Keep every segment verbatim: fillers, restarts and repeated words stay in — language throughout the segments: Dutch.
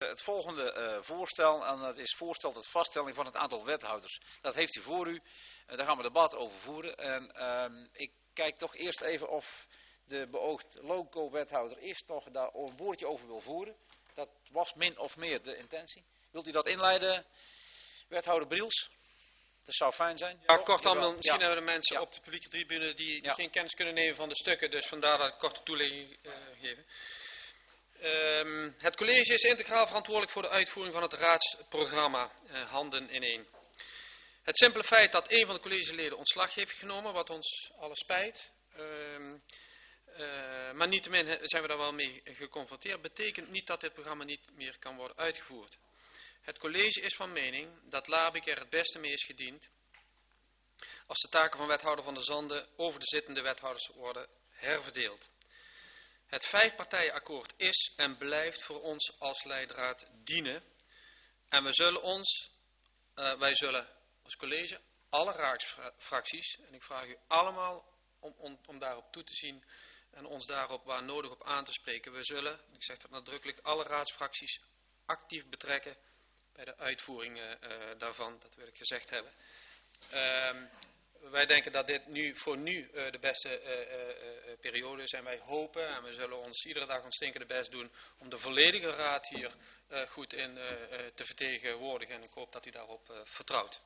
het volgende uh, voorstel. En dat is voorstel tot vaststelling van het aantal wethouders. Dat heeft u voor u. Uh, daar gaan we debat over voeren. En uh, ik kijk toch eerst even of de beoogd loco-wethouder eerst nog daar een woordje over wil voeren. Dat was min of meer de intentie. Wilt u dat inleiden, wethouder Briels? Dat zou fijn zijn. Ja, kort dan, misschien ja. hebben we de mensen ja. op de publieke tribune die, die ja. geen kennis kunnen nemen van de stukken, dus vandaar dat ik een korte toelichting uh, geven. Um, het college is integraal verantwoordelijk voor de uitvoering van het raadsprogramma uh, Handen in één. Het simpele feit dat een van de collegeleden ontslag heeft genomen, wat ons alle spijt, um, uh, maar niettemin zijn we daar wel mee geconfronteerd, betekent niet dat dit programma niet meer kan worden uitgevoerd. Het college is van mening dat Labik er het beste mee is gediend als de taken van wethouder van de Zanden over de zittende wethouders worden herverdeeld. Het vijfpartijenakkoord is en blijft voor ons als leidraad dienen. En we zullen ons, uh, wij zullen als college, alle raadsfracties, en ik vraag u allemaal om, om, om daarop toe te zien en ons daarop waar nodig op aan te spreken. We zullen, ik zeg dat nadrukkelijk, alle raadsfracties actief betrekken bij de uitvoering uh, daarvan, dat wil ik gezegd hebben. Uh, wij denken dat dit nu voor nu uh, de beste uh, uh, periode is en wij hopen en we zullen ons iedere dag ons stinkende best doen om de volledige raad hier uh, goed in uh, uh, te vertegenwoordigen en ik hoop dat u daarop uh, vertrouwt.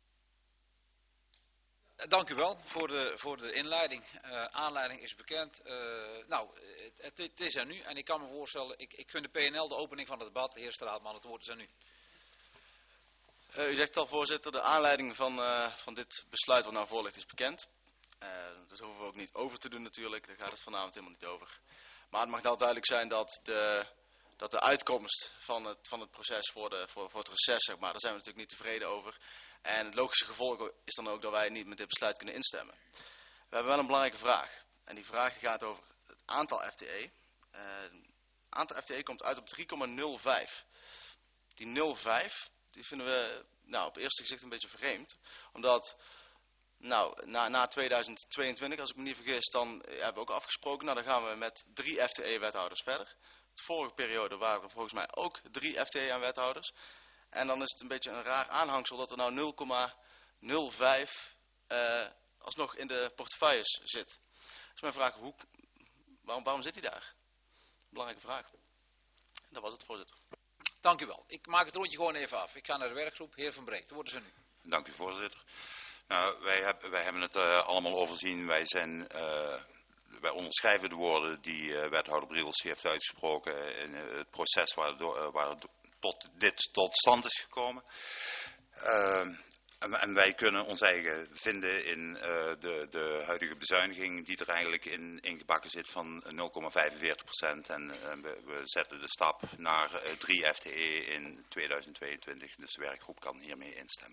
Dank u wel voor de, voor de inleiding. Uh, aanleiding is bekend. Uh, nou, het, het, het is er nu en ik kan me voorstellen, ik, ik vind de P N L de opening van het debat. De heer Straatman, het woord is er nu. Uh, u zegt al, voorzitter, de aanleiding van, uh, van dit besluit wat nou voor ligt is bekend. Uh, dat hoeven we ook niet over te doen natuurlijk, daar gaat het vanavond helemaal niet over. Maar het mag wel duidelijk zijn dat de, dat de uitkomst van het, van het proces voor, de, voor, voor het reces, zeg maar, daar zijn we natuurlijk niet tevreden over. En het logische gevolg is dan ook dat wij niet met dit besluit kunnen instemmen. We hebben wel een belangrijke vraag. En die vraag die gaat over het aantal F T E. Uh, het aantal F T E komt uit op drie komma nul vijf. Die nul komma vijf... Die vinden we nou, op eerste gezicht een beetje vreemd. Omdat nou, na, na tweeduizend tweeëntwintig, als ik me niet vergis, dan hebben we ook afgesproken. Nou, dan gaan we met drie F T E-wethouders verder. De vorige periode waren er volgens mij ook drie F T E aan wethouders. En dan is het een beetje een raar aanhangsel dat er nou nul komma nul vijf uh, alsnog in de portefeuilles zit. Dus mijn vraag, hoe, waarom, waarom zit hij daar? Belangrijke vraag. Dat was het, voorzitter. Dank u wel. Ik maak het rondje gewoon even af. Ik ga naar de werkgroep. Heer Van Breekt, worden ze nu. Dank u, voorzitter. Nou, wij, heb, wij hebben het uh, allemaal overzien. Wij, zijn, uh, wij onderschrijven de woorden die uh, wethouder Briels heeft uitgesproken in uh, het proces waar, uh, waar tot, dit tot stand is gekomen. Uh, en, en wij kunnen ons eigen vinden in uh, de, de huidige bezuiniging die er eigenlijk in ingebakken zit van nul komma vijfenveertig procent. En uh, we, we zetten de stap naar uh, drie F T E in tweeduizend tweeëntwintig. Dus de werkgroep kan hiermee instemmen.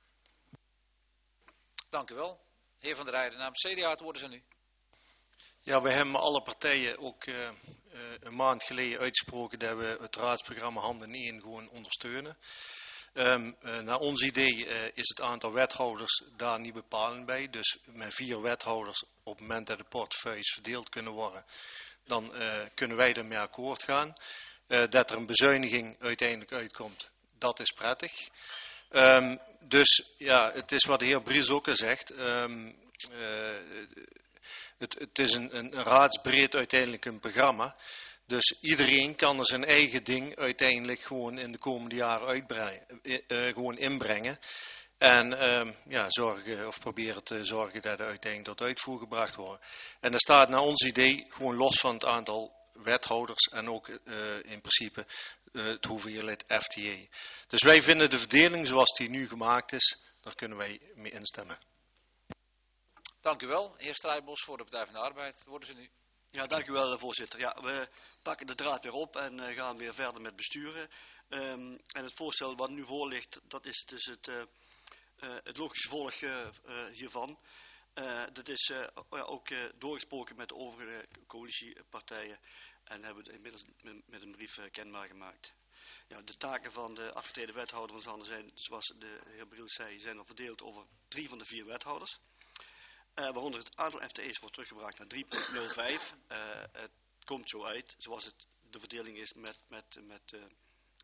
Dank u wel. Heer Van der Rijden, namens C D A, het worden ze nu. Ja, we hebben alle partijen ook uh, uh, een maand geleden uitgesproken dat we het raadsprogramma Handen in één gewoon ondersteunen. Um, uh, naar ons idee uh, is het aantal wethouders daar niet bepalend bij. Dus met vier wethouders op het moment dat de portefeuilles verdeeld kunnen worden, dan uh, kunnen wij ermee akkoord gaan. Uh, dat er een bezuiniging uiteindelijk uitkomt, dat is prettig. Um, dus ja, het is wat de heer Bries ook al zegt. Um, uh, het, het is een, een, een raadsbreed uiteindelijk een programma. Dus iedereen kan er zijn eigen ding uiteindelijk gewoon in de komende jaren uitbreiden, uh, uh, gewoon inbrengen. En um, ja, zorgen of proberen te zorgen dat er uiteindelijk tot uitvoer gebracht wordt. En dat staat naar ons idee gewoon los van het aantal wethouders en ook uh, in principe uh, het hoeveelheid F T E. Dus wij vinden de verdeling zoals die nu gemaakt is, daar kunnen wij mee instemmen. Dank u wel. Heer Strijbos voor de Partij van de Arbeid. Worden ze nu. Ja, dank u wel, voorzitter. Ja, we pakken de draad weer op en uh, gaan weer verder met besturen. Um, en het voorstel wat nu voor ligt, dat is dus het, uh, uh, het logische gevolg uh, uh, hiervan. Uh, dat is uh, ook uh, doorgesproken met de overige coalitiepartijen en hebben het inmiddels met, met een brief uh, kenbaar gemaakt. Ja, de taken van de afgetreden wethouder van Zanden zijn, zoals de heer Briels zei, zijn al verdeeld over drie van de vier wethouders. Uh, waaronder het aantal F T E's wordt teruggebracht naar drie komma nul vijf. Uh, het komt zo uit, zoals het de verdeling is met, met, met uh,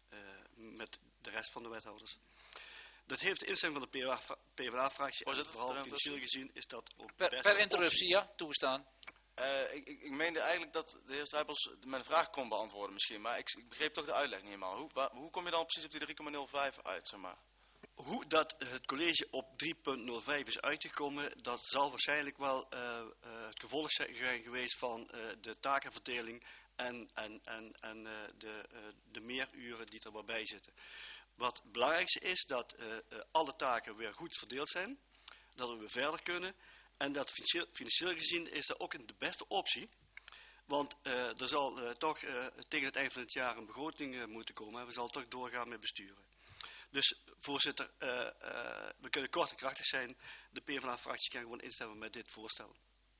uh, met de rest van de wethouders. Dat heeft de instemming van de P vla fractie en vooral financieel gezien is dat ook per, per interruptie, ja, toegestaan. Uh, ik, ik, ik meende eigenlijk dat de heer Strijpels mijn vraag kon beantwoorden misschien, maar ik, ik begreep toch de uitleg niet helemaal. Hoe, waar, hoe kom je dan precies op die drie komma nul vijf uit, zeg maar? Hoe dat het college op drie komma nul vijf is uitgekomen, dat zal waarschijnlijk wel uh, uh, het gevolg zijn geweest van uh, de takenverdeling en, en, en, en uh, de, uh, de meeruren die er wel bij zitten. Wat het belangrijkste is dat uh, uh, alle taken weer goed verdeeld zijn, dat we weer verder kunnen en dat financieel, financieel gezien is dat ook de beste optie. Want uh, er zal uh, toch uh, tegen het eind van het jaar een begroting uh, moeten komen en we zullen toch doorgaan met besturen. Dus voorzitter, uh, uh, we kunnen kort en krachtig zijn. De P vla fractie kan gewoon instemmen met dit voorstel.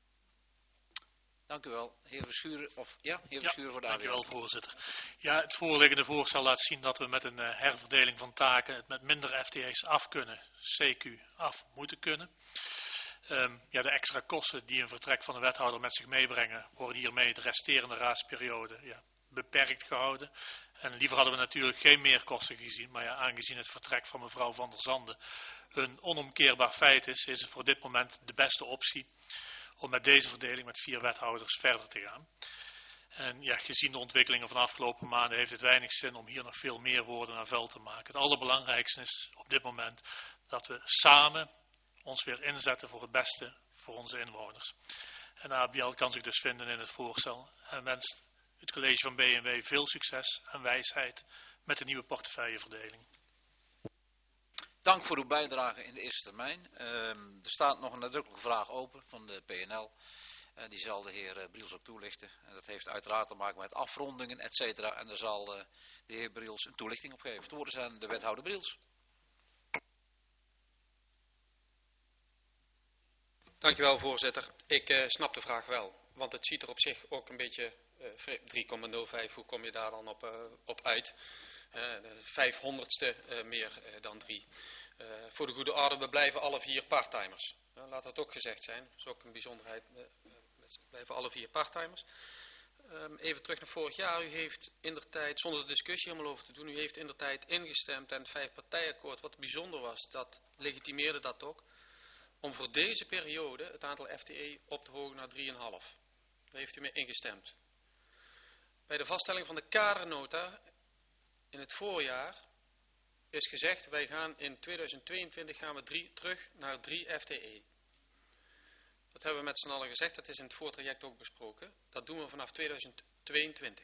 Dank u wel. Heer Verschuren, of ja, heer Verschuren ja, voor de dank u aanbieding. wel, voorzitter. Ja, het voorliggende voorstel laat zien dat we met een uh, herverdeling van taken het met minder F T E's af kunnen, C Q af moeten kunnen. Um, ja, de extra kosten die een vertrek van de wethouder met zich meebrengen, worden hiermee de resterende raadsperiode ja, beperkt gehouden. En liever hadden we natuurlijk geen meerkosten gezien, maar ja, aangezien het vertrek van mevrouw Van der Zanden een onomkeerbaar feit is, is het voor dit moment de beste optie om met deze verdeling met vier wethouders verder te gaan. En ja, gezien de ontwikkelingen van de afgelopen maanden heeft het weinig zin om hier nog veel meer woorden aan vuil te maken. Het allerbelangrijkste is op dit moment dat we samen ons weer inzetten voor het beste voor onze inwoners. En A B L kan zich dus vinden in het voorstel en wenst het college van B N W veel succes en wijsheid met de nieuwe portefeuilleverdeling. Dank voor uw bijdrage in de eerste termijn. Uh, er staat nog een nadrukkelijke vraag open van de P N L. Uh, die zal de heer uh, Briels ook toelichten. En dat heeft uiteraard te maken met afrondingen, et cetera. En daar zal uh, de heer Briels een toelichting op geven. Het woord is aan de wethouder Briels. Dankjewel, voorzitter. Ik uh, snap de vraag wel. Want het ziet er op zich ook een beetje uh, drie komma nul vijf, hoe kom je daar dan op, uh, op uit? Uh, vijfhonderdste uh, meer uh, dan drie. Uh, voor de goede orde, we blijven alle vier parttimers. Uh, laat dat ook gezegd zijn. Dat is ook een bijzonderheid. Uh, we blijven alle vier parttimers. Um, even terug naar vorig jaar. U heeft indertijd, zonder de discussie helemaal over te doen, u heeft indertijd ingestemd en het vijfpartijakkoord, wat bijzonder was, dat legitimeerde dat ook, om voor deze periode het aantal F T E op te hogen naar drie komma vijf. Daar heeft u mee ingestemd. Bij de vaststelling van de kadernota in het voorjaar is gezegd, wij gaan in tweeduizend tweeëntwintig gaan we drie, terug naar drie F T E. Dat hebben we met z'n allen gezegd, dat is in het voortraject ook besproken. Dat doen we vanaf tweeduizend tweeëntwintig.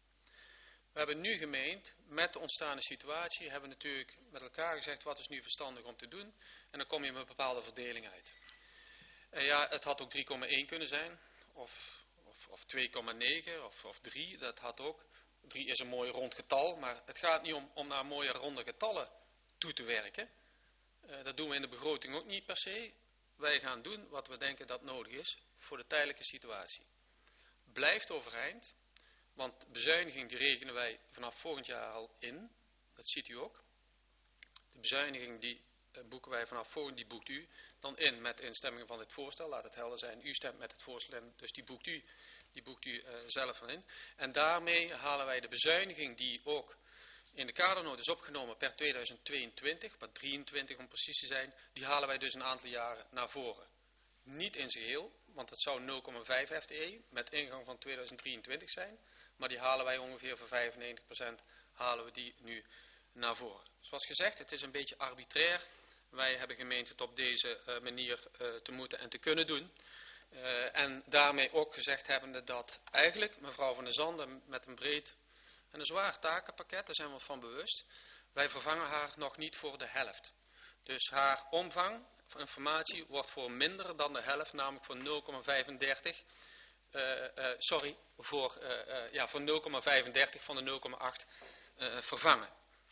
We hebben nu gemeend, met de ontstaande situatie, hebben we natuurlijk met elkaar gezegd, wat is nu verstandig om te doen? En dan kom je met een bepaalde verdeling uit. En ja, het had ook drie komma één kunnen zijn, of, of, of twee komma negen, of, of drie, dat had ook. drie is een mooi rond getal, maar het gaat niet om, om naar mooie ronde getallen toe te werken. Uh, dat doen we in de begroting ook niet per se. Wij gaan doen wat we denken dat nodig is voor de tijdelijke situatie. Blijft overeind, want bezuiniging die rekenen wij vanaf volgend jaar al in. Dat ziet u ook. De bezuiniging die uh, boeken wij vanaf volgend, die boekt u dan in met instemming van dit voorstel. Laat het helder zijn, u stemt met het voorstel, dus die boekt u. Die boekt u uh, zelf van in. En daarmee halen wij de bezuiniging die ook in de kadernota is opgenomen per tweeduizend tweeëntwintig, per drieëntwintig om precies te zijn, die halen wij dus een aantal jaren naar voren. Niet in zijn geheel, want het zou nul komma vijf F T E met ingang van tweeduizend drieëntwintig zijn, maar die halen wij ongeveer voor vijfennegentig procent halen we die nu naar voren. Zoals gezegd, het is een beetje arbitrair. Wij hebben gemeend het op deze uh, manier uh, te moeten en te kunnen doen. Uh, en daarmee ook gezegd hebbende dat eigenlijk mevrouw Van der Zanden met een breed en een zwaar takenpakket, daar zijn we ons van bewust, wij vervangen haar nog niet voor de helft. Dus haar omvang van informatie wordt voor minder dan de helft, namelijk voor nul komma vijfendertig, uh, uh, sorry, voor, uh, uh, ja, voor nul komma vijfendertig van de nul komma acht uh, vervangen.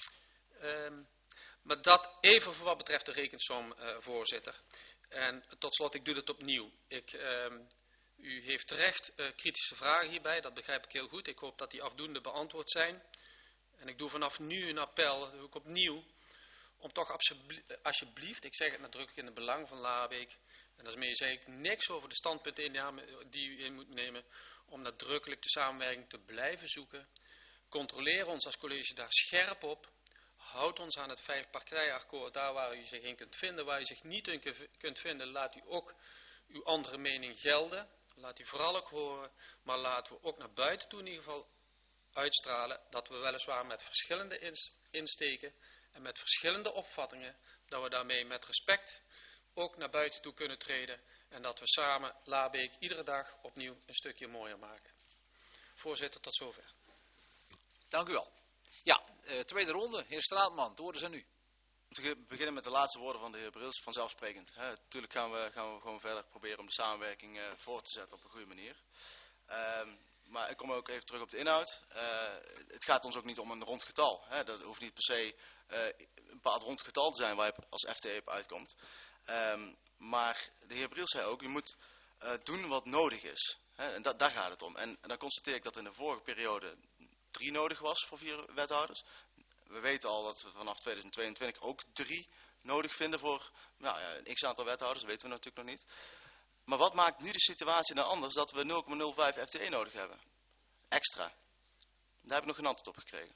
Um, maar dat even voor wat betreft de rekensom, uh, voorzitter. En tot slot, ik doe het opnieuw. Ik, uh, u heeft terecht uh, kritische vragen hierbij, dat begrijp ik heel goed. Ik hoop dat die afdoende beantwoord zijn. En ik doe vanaf nu een appel, dat doe ik opnieuw, om toch alsjeblieft, ik zeg het nadrukkelijk in het belang van Laarbeek, en daarmee zeg ik niks over de standpunten die u in moet nemen, om nadrukkelijk de samenwerking te blijven zoeken. controleer ons als college daar scherp op. Houd ons aan het vijfpartijakkoord, daar waar u zich in kunt vinden. Waar u zich niet in kunt vinden, laat u ook uw andere mening gelden. Laat die vooral ook horen, maar laten we ook naar buiten toe in ieder geval uitstralen dat we weliswaar met verschillende insteken en met verschillende opvattingen, dat we daarmee met respect ook naar buiten toe kunnen treden en dat we samen Labeek iedere dag opnieuw een stukje mooier maken. Voorzitter, tot zover. Dank u wel. Ja, uh, tweede ronde. Heer Straatman, het woord is aan u. Te beginnen met de laatste woorden van de heer Brils, vanzelfsprekend. Hè. Natuurlijk gaan we, gaan we gewoon verder proberen om de samenwerking uh, voor te zetten op een goede manier. Uh, maar ik kom ook even terug op de inhoud. Uh, het gaat ons ook niet om een rond getal. Hè. Dat hoeft niet per se uh, een bepaald rond getal te zijn waar je als F T E op uitkomt. Um, maar de heer Brils zei ook, je moet uh, doen wat nodig is. Hè. En da daar gaat het om. En, en dan constateer ik dat in de vorige periode drie nodig was voor vier wethouders. We weten al dat we vanaf tweeduizend tweeëntwintig ook drie nodig vinden voor nou ja, een x-aantal wethouders. Dat weten we natuurlijk nog niet. Maar wat maakt nu de situatie nou anders dat we nul komma nul vijf F T E nodig hebben? Extra. Daar heb ik nog geen antwoord op gekregen.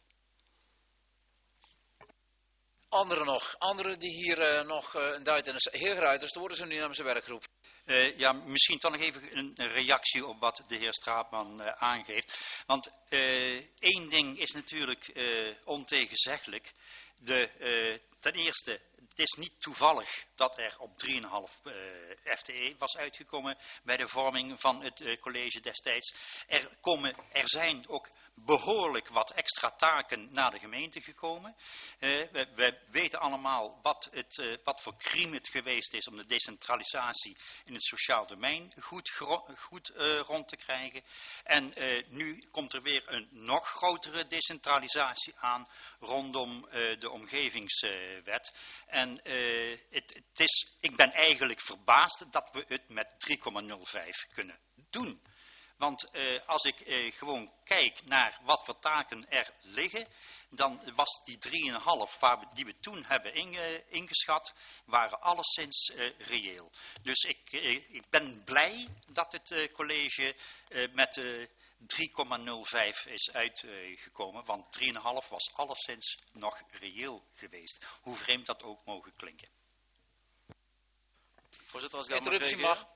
Anderen nog. Anderen die hier uh, nog uh, een duit in de... Heer Gruiters, dan worden ze nu namens de werkgroep. Uh, ja, misschien toch nog even een, een reactie op wat de heer Straatman uh, aangeeft. Want uh, één ding is natuurlijk uh, ontegenzeggelijk. De, uh, ten eerste, het is niet toevallig dat er op drie komma vijf uh, F T E was uitgekomen bij de vorming van het uh, college destijds. Er, komen, er zijn ook behoorlijk wat extra taken naar de gemeente gekomen. Uh, we, we weten allemaal wat, het, uh, wat voor crime het geweest is om de decentralisatie in het sociaal domein goed, goed uh, rond te krijgen. En uh, nu komt er weer een nog grotere decentralisatie aan rondom uh, de omgevingswet. En uh, het, het is, ik ben eigenlijk verbaasd dat we het met drie komma nul vijf kunnen doen. Want uh, als ik uh, gewoon kijk naar wat voor taken er liggen, dan was die drie komma vijf die we toen hebben inge, ingeschat, waren alleszins uh, reëel. Dus ik, uh, ik ben blij dat het uh, college uh, met uh, drie komma nul vijf is uitgekomen, uh, want drie komma vijf was alleszins nog reëel geweest. Hoe vreemd dat ook mogen klinken. Voorzitter, als ik daar Interruptie mag.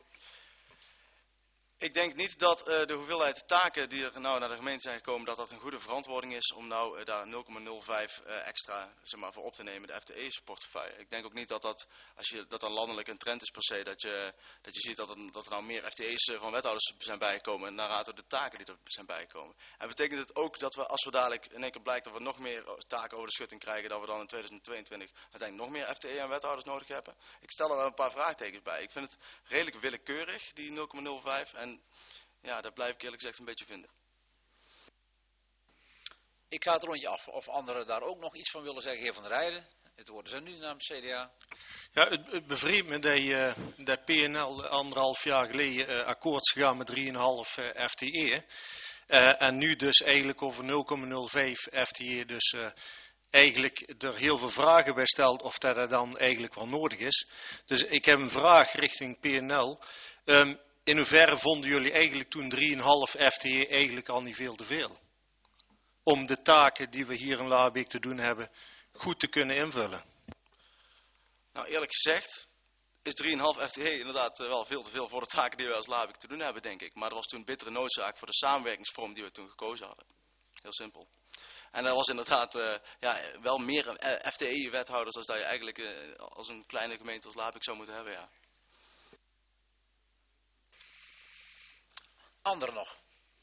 Ik denk niet dat uh, de hoeveelheid taken die er nou naar de gemeente zijn gekomen, dat dat een goede verantwoording is om nou uh, daar nul komma nul vijf uh, extra zeg maar, voor op te nemen, de F T E's-portefeuille. Ik denk ook niet dat dat, als je, dat dan landelijk een trend is per se, dat je, dat je ziet dat er, dat er nou meer F T E's uh, van wethouders zijn bijgekomen, naarmate de taken die er zijn bijgekomen. En betekent het ook dat we, als we dadelijk in één keer blijkt dat we nog meer taken over de schutting krijgen, dat we dan in tweeduizend tweeëntwintig uiteindelijk nog meer F T E en wethouders nodig hebben? Ik stel er wel een paar vraagtekens bij. Ik vind het redelijk willekeurig, die nul komma nul vijf, en ja, dat blijf ik eerlijk gezegd een beetje vinden. Ik ga het rondje af of anderen daar ook nog iets van willen zeggen. Heer Van der Rijden, het woord is aan u namens C D A. Ja, het, het bevreemdt me dat, uh, dat P N L anderhalf jaar geleden uh, akkoord is gegaan met drie komma vijf uh, F T E. Uh, en nu dus eigenlijk over nul komma nul vijf F T E. Dus uh, eigenlijk er heel veel vragen bij stelt of dat, dat dan eigenlijk wel nodig is. Dus ik heb een vraag richting P N L. Um, In hoeverre vonden jullie eigenlijk toen drie komma vijf F T E eigenlijk al niet veel te veel? Om de taken die we hier in Labeek te doen hebben, goed te kunnen invullen. Nou, eerlijk gezegd is drie komma vijf F T E inderdaad wel veel te veel voor de taken die we als Labeek te doen hebben, denk ik. Maar dat was toen bittere noodzaak voor de samenwerkingsvorm die we toen gekozen hadden. Heel simpel. En er was inderdaad uh, ja, wel meer uh, F T E-wethouders als dat je eigenlijk uh, als een kleine gemeente als Labeek zou moeten hebben, ja. Anderen nog.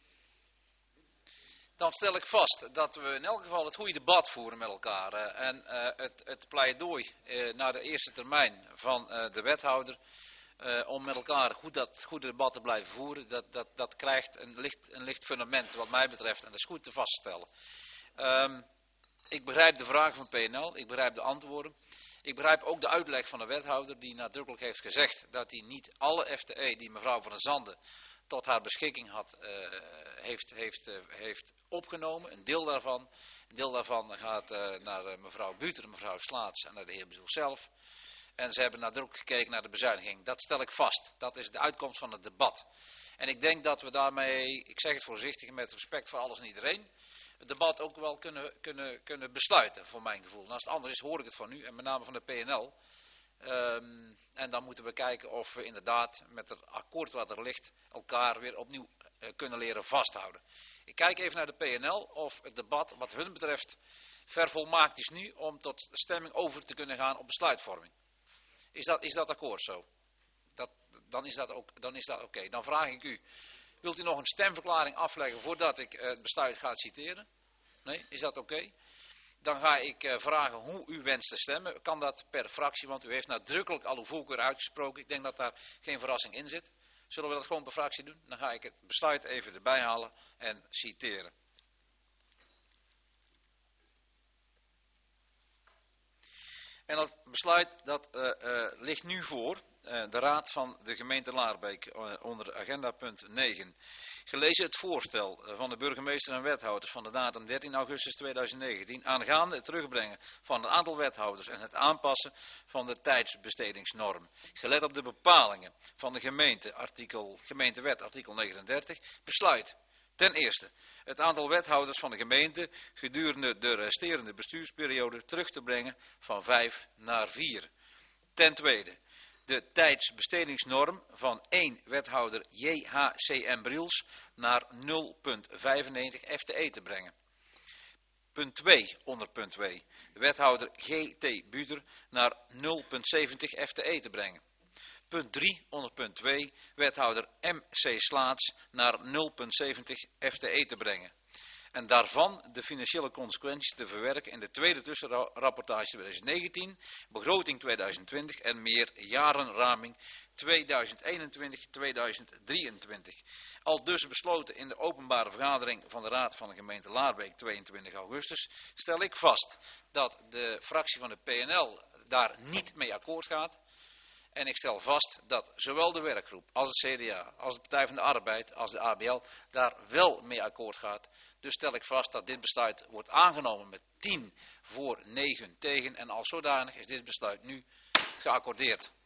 Dan stel ik vast dat we in elk geval het goede debat voeren met elkaar. Uh, en uh, het, het pleidooi uh, naar de eerste termijn van uh, de wethouder. Uh, om met elkaar goed dat goede debat te blijven voeren. Dat, dat, dat krijgt een licht, een licht fundament wat mij betreft. En dat is goed te vaststellen. Um, ik begrijp de vragen van P N L. Ik begrijp de antwoorden. Ik begrijp ook de uitleg van de wethouder die nadrukkelijk heeft gezegd dat hij niet alle F T E die mevrouw Van der Zanden tot haar beschikking had, uh, heeft, heeft, uh, heeft opgenomen. Een deel daarvan, een deel daarvan gaat uh, naar uh, mevrouw Buter en mevrouw Slaats en naar de heer Bezoel zelf. En ze hebben nadrukkelijk gekeken naar de bezuiniging. Dat stel ik vast. Dat is de uitkomst van het debat. En ik denk dat we daarmee, ik zeg het voorzichtig met respect voor alles en iedereen, het debat ook wel kunnen, kunnen, kunnen besluiten, voor mijn gevoel. En als het anders is, hoor ik het van u, en met name van de P N L. Um, en dan moeten we kijken of we inderdaad met het akkoord wat er ligt, elkaar weer opnieuw uh, kunnen leren vasthouden. Ik kijk even naar de P N L of het debat wat hun betreft vervolmaakt is nu om tot stemming over te kunnen gaan op besluitvorming. Is dat, is dat akkoord zo? Dat, dan is dat ook, dan is dat oké. Okay. Dan vraag ik u, wilt u nog een stemverklaring afleggen voordat ik uh, het besluit ga citeren? Nee, is dat oké? Okay? Dan ga ik uh, vragen hoe u wenst te stemmen. Kan dat per fractie, want u heeft nadrukkelijk al uw voorkeur uitgesproken. Ik denk dat daar geen verrassing in zit. Zullen we dat gewoon per fractie doen? Dan ga ik het besluit even erbij halen en citeren. En dat besluit dat uh, uh, ligt nu voor. Uh, de Raad van de gemeente Laarbeek uh, onder agenda punt negen. Gelezen het voorstel van de burgemeester en wethouders van de datum dertien augustus tweeduizend negentien aangaande het terugbrengen van het aantal wethouders en het aanpassen van de tijdsbestedingsnorm. Gelet op de bepalingen van de gemeente, artikel, gemeentewet artikel negenendertig, besluit. Ten eerste, het aantal wethouders van de gemeente gedurende de resterende bestuursperiode terug te brengen van vijf naar vier. Ten tweede, de tijdsbestedingsnorm van één wethouder J H C M Briels naar nul komma vijfennegentig F T E te brengen. Punt twee, onder punt twee, de wethouder G T Buder naar nul komma zeventig F T E te brengen. Punt drie, onder punt twee, wethouder M C Slaats naar nul komma zeventig F T E te brengen. En daarvan de financiële consequenties te verwerken in de tweede tussenrapportage tweeduizend negentien, begroting tweeduizend twintig en meer jarenraming tweeduizend eenentwintig tot tweeduizend drieëntwintig. Al dus besloten in de openbare vergadering van de Raad van de gemeente Laarbeek tweeëntwintig augustus, stel ik vast dat de fractie van de P N L daar niet mee akkoord gaat. En ik stel vast dat zowel de werkgroep als het C D A, als de Partij van de Arbeid, als de A B L daar wel mee akkoord gaat. Dus stel ik vast dat dit besluit wordt aangenomen met tien voor negen tegen en als zodanig is dit besluit nu geaccordeerd.